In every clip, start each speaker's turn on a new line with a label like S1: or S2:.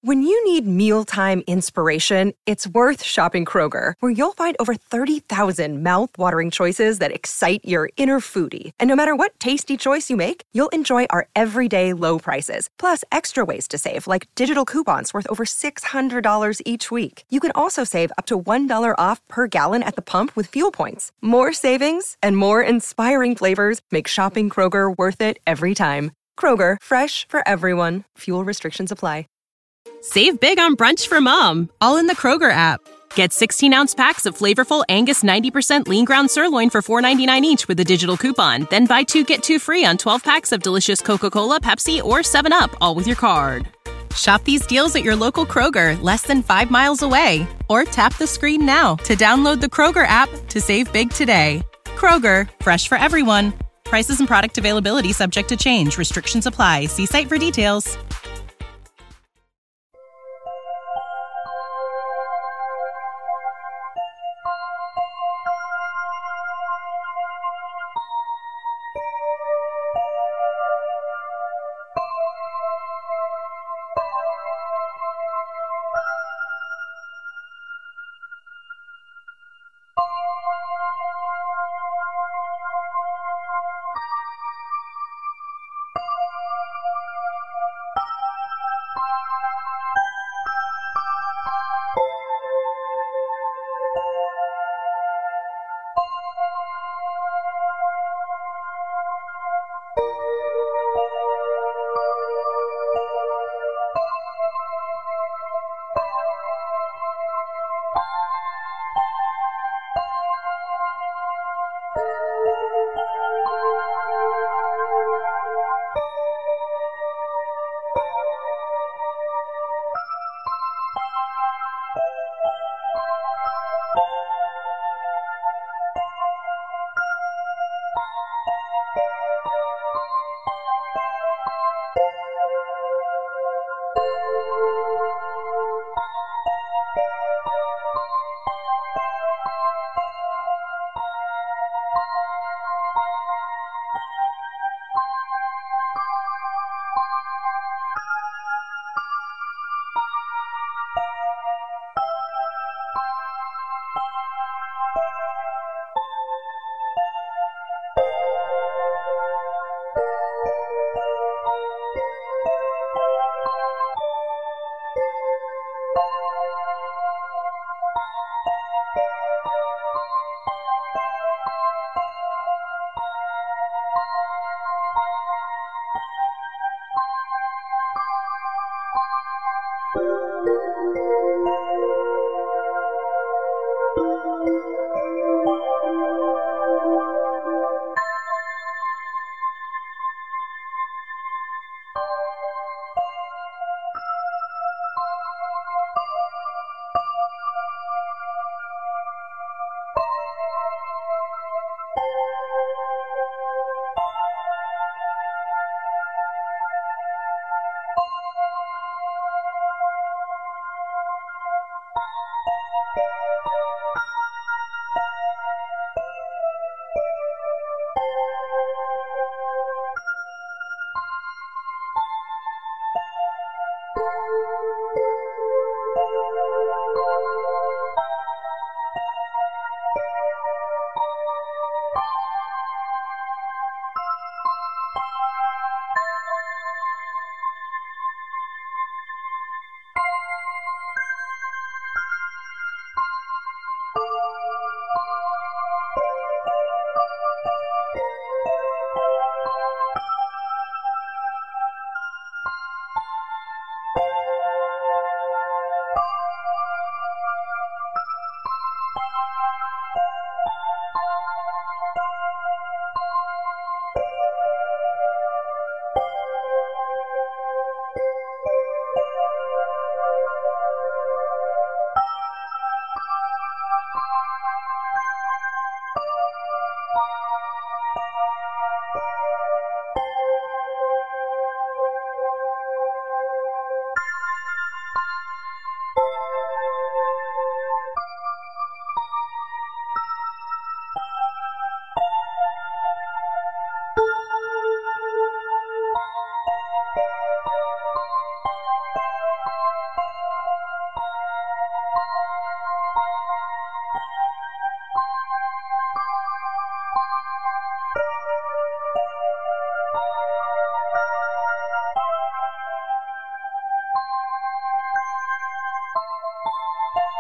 S1: When you need mealtime inspiration, it's worth shopping Kroger, where you'll find over 30,000 mouth-watering choices that excite your inner foodie. And no matter what tasty choice you make, you'll enjoy our everyday low prices, plus extra ways to save, like digital coupons worth over $600 each week. You can also save up to $1 off per gallon at the pump with fuel points. More savings and more inspiring flavors make shopping Kroger worth it every time. Kroger, fresh for everyone. Fuel restrictions apply.
S2: Save big on brunch for mom, all in the Kroger app. Get 16-ounce packs of flavorful Angus 90% lean ground sirloin for $4.99 each with a digital coupon. Then buy 2, get 2 free on 12 packs of delicious Coca-Cola, Pepsi, or 7-Up, all with your card. Shop these deals at your local Kroger, less than 5 miles away. Or tap the screen now to download the Kroger app to save big today. Kroger, fresh for everyone. Prices and product availability subject to change. Restrictions apply. See site for details.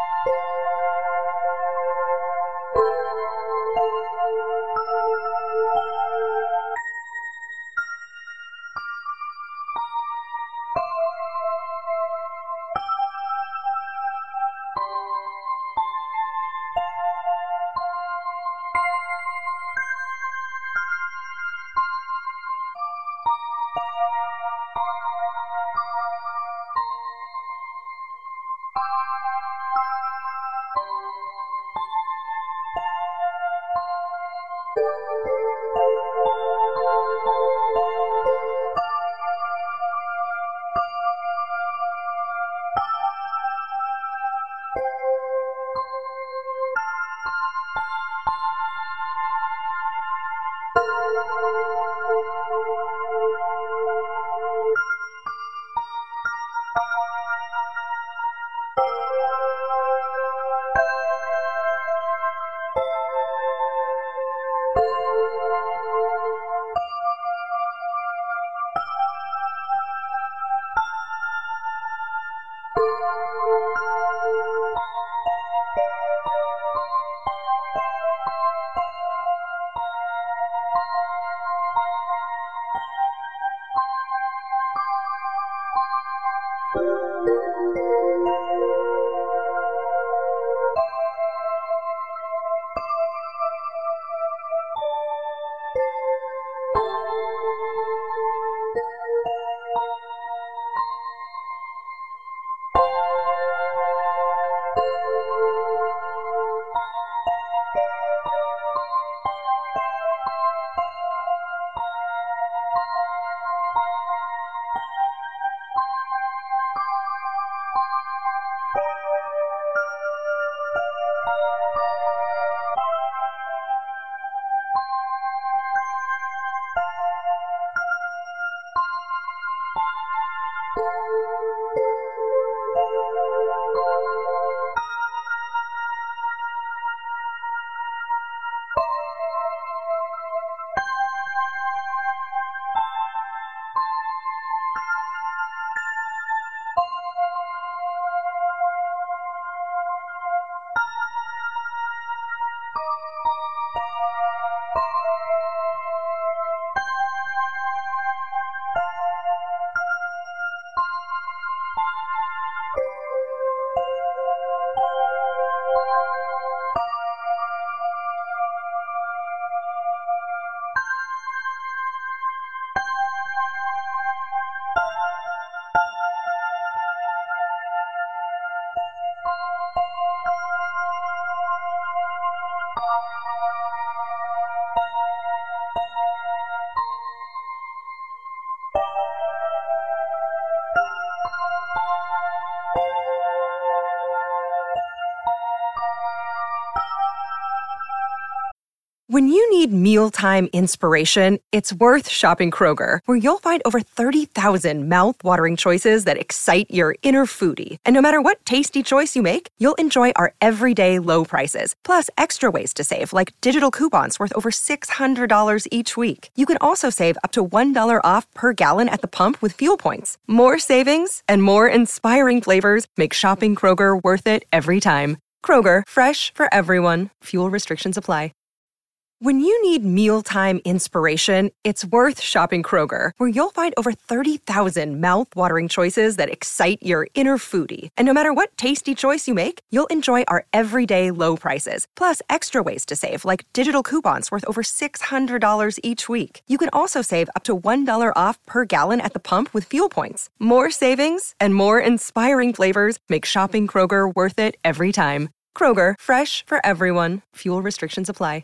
S1: When you need mealtime inspiration, it's worth shopping Kroger, where you'll find over 30,000 mouth-watering choices that excite your inner foodie. And no matter what tasty choice you make, you'll enjoy our everyday low prices, plus extra ways to save, like digital coupons worth over $600 each week. You can also save up to $1 off per gallon at the pump with fuel points. More savings and more inspiring flavors make shopping Kroger worth it every time. Kroger, fresh for everyone. Fuel restrictions apply. When you need mealtime inspiration, it's worth shopping Kroger, where you'll find over 30,000 mouth-watering choices that excite your inner foodie. And no matter what tasty choice you make, you'll enjoy our everyday low prices, plus extra ways to save, like digital coupons worth over $600 each week. You can also save up to $1 off per gallon at the pump with fuel points. More savings and more inspiring flavors make shopping Kroger worth it every time. Kroger, fresh for everyone. Fuel restrictions apply.